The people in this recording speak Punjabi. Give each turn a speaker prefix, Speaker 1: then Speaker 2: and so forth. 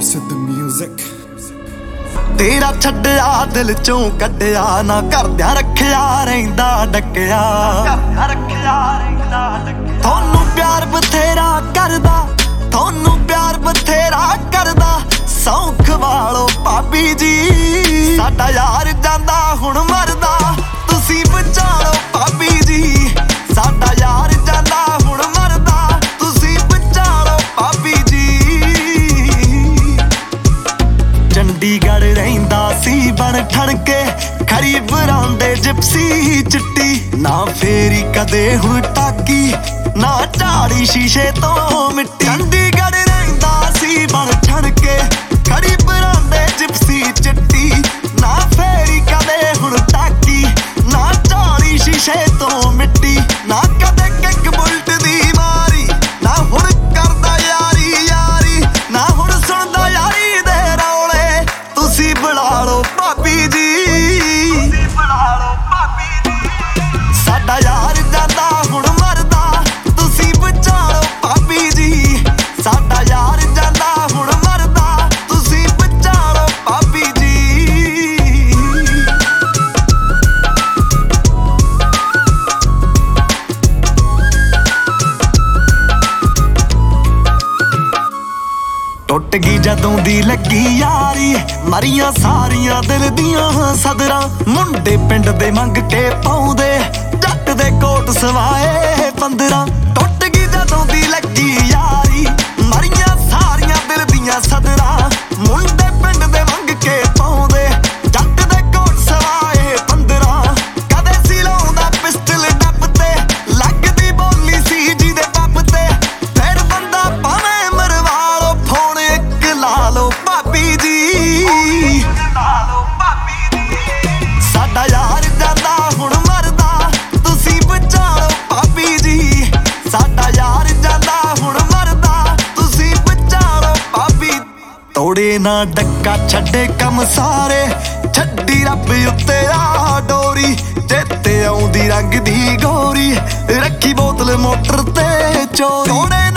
Speaker 1: ਸਿੱਧ ਮਿਊਜ਼ਿਕ
Speaker 2: ਤੇਰਾ ਛੱਡਿਆ ਦਿਲ ਚੋਂ ਕੱਢਿਆ ਨਾ ਕਰਦਿਆਂ ਰੱਖਿਆ ਰਹਿੰਦਾ ਡੱਕਿਆ ਤੁਹਾਨੂੰ ਪਿਆਰ ਬਥੇਰਾ ਕਰਦਾ ਤੁਹਾਨੂੰ ਪਿਆਰ ਬਥੇਰਾ ਕਰਦਾ ਸੌਂਖ ਵਾਲੋ ਭਾਬੀ ਜੀ ਸਾਡਾ ਯਾਰ ਜਾਂਦਾ ਹੁਣ ਮਰਦਾ ਤੁਸੀਂ ਬਚਾਲੋ ਭਾਬੀ ਜੀ ਸਾਡਾ ਯਾਰ ਜਾਂਦਾ ਹੁਣ ਮਰਦਾ ਤੁਸੀਂ ਬਚਾਲੋ ਭਾਬੀ ਜੀ ਚੰਡੀਗੜ੍ਹ ਰਹਿੰਦਾ ਸੀ ਬਣ ਠਣ ਕੇ ਖਰੀ ਬਰਾਂਡੇ ਜਿਪਸੀ ਚਿੱਟੀ ਨਾ ਫੇਰੀ ਕਦੇ ਹੁਣ ਟਾਕੀ ਨਾ ਝਾੜੀ ਸ਼ੀਸ਼ੇ ਤੋਂ ਮਿੱਟੀ ਚੰਡੀਗੜ੍ਹ ਰਹਿੰਦਾ ਸੀ ਬਣ ਠਣ ਕੇ ਖਰੀ ਬਰਾਂਡੇ ਜਿਪਸੀ ਚਿੱਟੀ ਨਾ ਫੇਰੀ ਕਦੇ ਹੁਣ ਟਾਕੀ ਨਾ ਝਾੜੀ ਸ਼ੀਸ਼ੇ ਤੋਂ ਮਿੱਟੀ ਨਾ ਕਦੇ ਕਿੱਕ ਬੁਲਟ ਦੀ ਮਾਰੀ ਨਾ ਹੁਣ ਕਰਦਾ ਯਾਰੀ ਯਾਰੀ ਨਾ ਹੁਣ ਸੁਣਦਾ ਯਾਰੀ ਦੇ ਰੌਲੇ ਤੁਸੀਂ ਬੁਲਾ ਲਓ ਭਾਬੀ ਜੀ ਸਾਡਾ ਯਾਰ ਜਾਂਦਾ ਹੁਣ ਮਰਦਾ ਤੁਸੀਂ ਬਚਾਲੋ ਭਾਬੀ ਜੀ ਸਾਡਾ ਯਾਰ ਜਾਂਦਾ ਹੁਣ ਮਰਦਾ ਤੁਸੀਂ ਬਚਾਲੋ ਭਾਬੀ ਜੀ ਟੁੱਟ ਗਈ ਜਦੋਂ ਦੀ ਲੱਗੀ ਯਾਰੀ ਮਰੀਆਂ ਸਾਰੀਆਂ ਦਿਲ ਦੀਆਂ ਸਦਰਾਂ ਮੁੰਡੇ ਪਿੰਡ ਦੇ ਮੰਗ ਕੇ ਪਾਉਂਦੇ ਜੱਟ ਦੇ ਕੋਟ ਸਵਾਏ 15 ਟੁੱਟ ਗਈ ਜਦੋਂ ਦੀ ਲੱਗੀ ਯਾਰੀ ਮਰੀਆਂ ਸਾਰੀਆਂ ਦਿਲ ਦੀਆਂ ਸਦਰਾਂ ਮੁੰਡੇ ਪਿੰਡ ਦੇ ਮੰਗ ਕੇ ਪਾਉਂਦੇ ਜੱਟ ਦੇ ਕੋਟ ਸਵਾਏ 15 ਕਦੇ ਸੀ ਲਾਉਂਦਾ ਪਿਸਟਲ ਡੱਬ ਤੇ ਲੱਗਦੀ ਬੋਲੀ ਸੀ ਜਿਹਦੇ ਪੱਪ ਤੇ ਫਿਰ ਬੰਦਾ ਭਾਵੇਂ ਮਰਵਾ ਲੋ ਫੋਨ ਇੱਕ ਲਾ ਲੋ ਭਾਬੀ ਜੀ ਸਾਡਾ ਯਾਰ ਜਾਂਦਾ ਹੁਣ ਮਰਦਾ ਤੁਸੀਂ ਬਚਾਲੋ ਭਾਬੀ ਜੀ ਸਾਡਾ ਯਾਰ ਜਾਂਦਾ ਹੁਣ ਮਰਦਾ ਤੁਸੀਂ ਬਚਾਲੋ ਭਾਬੀ ਤੋੜੇ ਨਾ ਡੱਕਾ ਛੱਡੇ ਕੰਮ ਸਾਰੇ ਛੱਡੀ ਰੱਬ ਉੱਤੇ ਆ ਡੋਰੀ ਚੇਤੇ ਆਉਂਦੀ ਰੰਗ ਦੀ ਗੋਰੀ ਰੱਖੀ ਬੋਤਲ ਮੋਟਰ ਤੇ ਚੋਰੀ